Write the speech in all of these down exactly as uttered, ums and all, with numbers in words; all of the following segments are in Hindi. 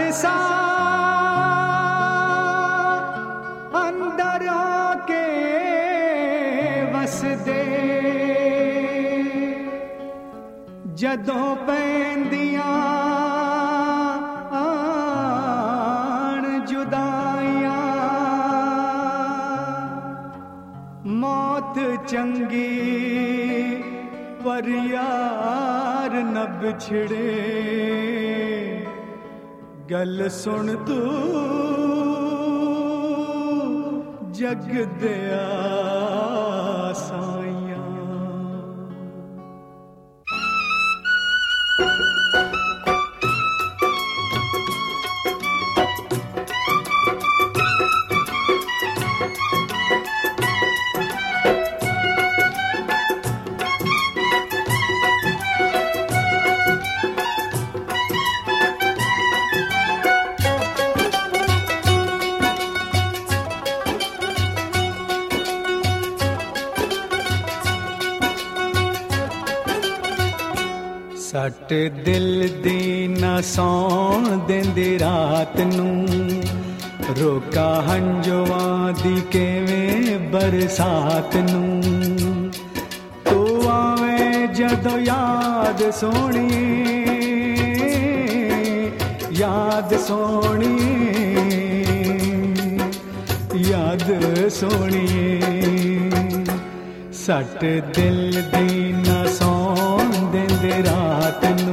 सा अंदर आके वस दे जदों पैंदियां आण जुदाइयां मौत चंगी पर यार न बिछड़े गल सुन तू जग दया साइयां। सट दिल दी ना सौण देंदी रात नूं रोका हंजुआं दी केवें बरसात नूं तू आवें जदों याद सोहणीए याद सोहणीए याद सोहणीए सट दिल दी ना सौण देंदे रात नूं।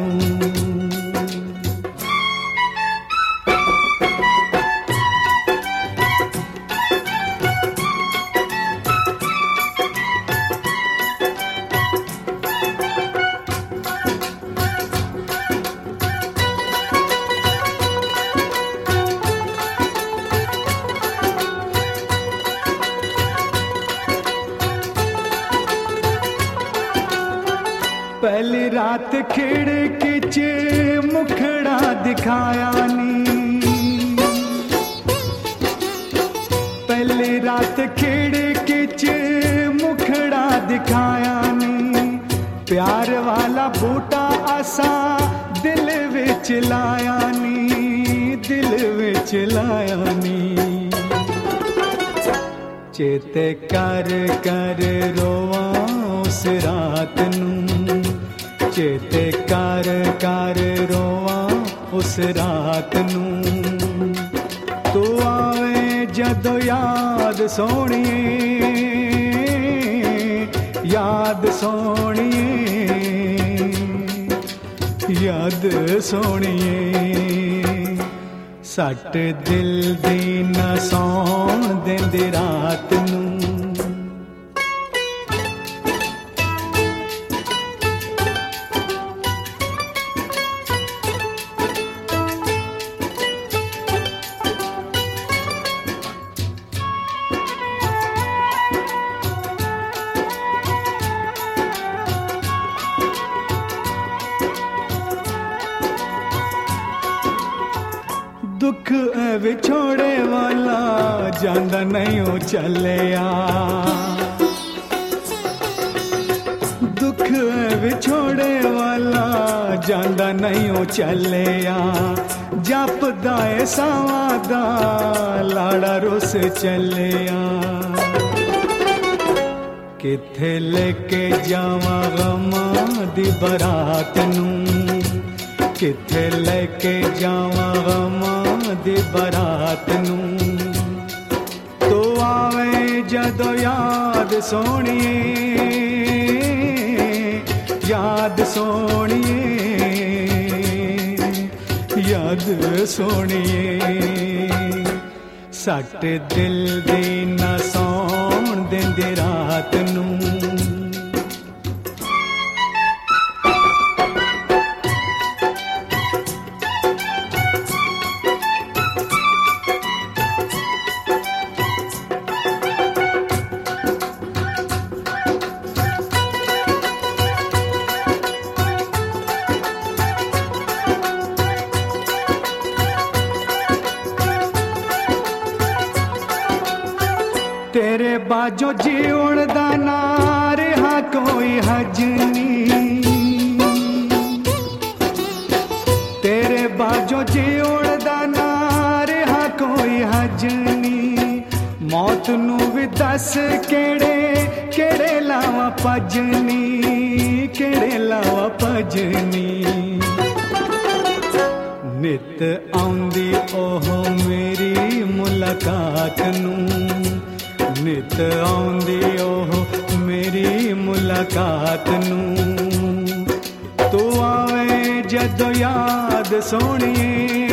पहली रात खिड़की च मुखड़ा दिखाया नी पहली रात खिड़की च मुखड़ा दिखाया नी प्यार वाला बूटा असा दिल विच लाया नी दिल विच लाया नी चेते कर कर रोवां उस रात नूं चेते कर कर रोवां उस रात नूं तू आवें जदों याद सोहणीए याद सोहणीए याद सोहणीए सट दिल दी ना सौण देंदी रात नूं। दुख विछोड़े वाला जांदा नहीं हो चलिया दुख विछोड़े वाला जांदा नहीं हो चलिया जपदा ए सावां दा लाड़ा रुस चलिया किथे लेके जावां गमां दी बरात नूं किथे लेके जावां गमां दी बरात नूं तू आवें जदों याद सोहणीए याद सोहणीए याद सोहणीए सट दिल दी ना सौण देंदी रात नूं। तेरे बाजो जीउण दा ना रहा कोई हजनी तेरे बाजो जीउण दा हजनी मौत नू भी दस केड़े केड़े लावा भजनी केड़े लावा भजनी नित आउंदी ओह मेरी मुलाकात नू नित आउंदी ओह मेरी मुलाकात नू तू आवे जदों याद सोहणीए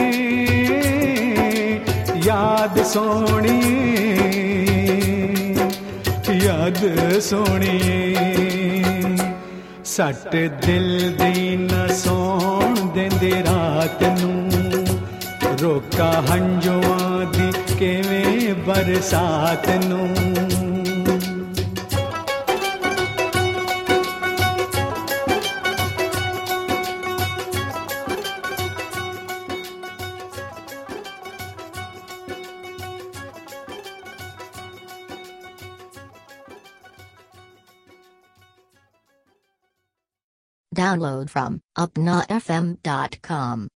याद सोहणीए याद सोहणीए सट दिल दी न सौण देंदे रात नू रोका हंजुआं दी किवें बरसात नू Download from upna f m dot com.